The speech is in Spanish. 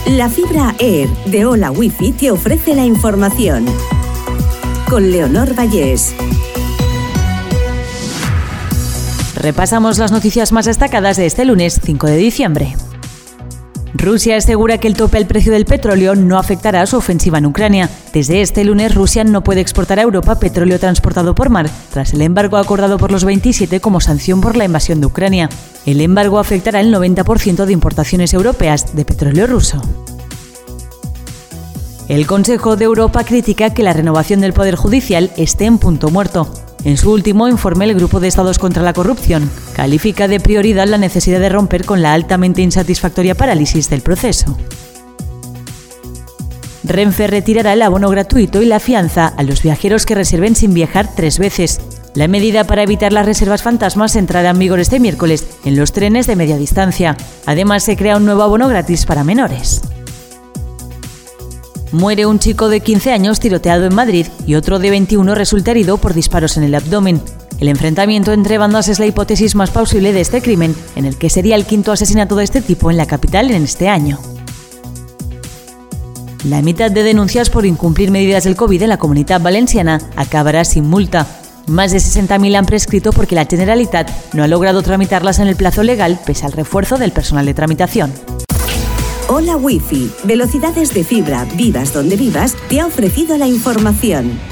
La fibra Air de Hola Wifi te ofrece la información. Con Leonor Vallés. Repasamos las noticias más destacadas de este lunes 5 de diciembre. Rusia asegura que el tope al precio del petróleo no afectará a su ofensiva en Ucrania. Desde este lunes, Rusia no puede exportar a Europa petróleo transportado por mar, tras el embargo acordado por los 27 como sanción por la invasión de Ucrania. El embargo afectará el 90% de importaciones europeas de petróleo ruso. El Consejo de Europa critica que la renovación del Poder Judicial esté en punto muerto. En su último informe, el Grupo de Estados contra la Corrupción califica de prioridad la necesidad de romper con la altamente insatisfactoria parálisis del proceso. Renfe retirará el abono gratuito y la fianza a los viajeros que reserven sin viajar 3 veces. La medida para evitar las reservas fantasmas entrará en vigor este miércoles en los trenes de media distancia. Además, se crea un nuevo abono gratis para menores. Muere un chico de 15 años tiroteado en Madrid y otro de 21 resulta herido por disparos en el abdomen. El enfrentamiento entre bandas es la hipótesis más plausible de este crimen, en el que sería el 5º asesinato de este tipo en la capital en este año. La mitad de denuncias por incumplir medidas del COVID en la Comunitat Valenciana acabará sin multa. Más de 60.000 han prescrito porque la Generalitat no ha logrado tramitarlas en el plazo legal pese al refuerzo del personal de tramitación. Hola Wifi, velocidades de fibra, vivas donde vivas, te ha ofrecido la información.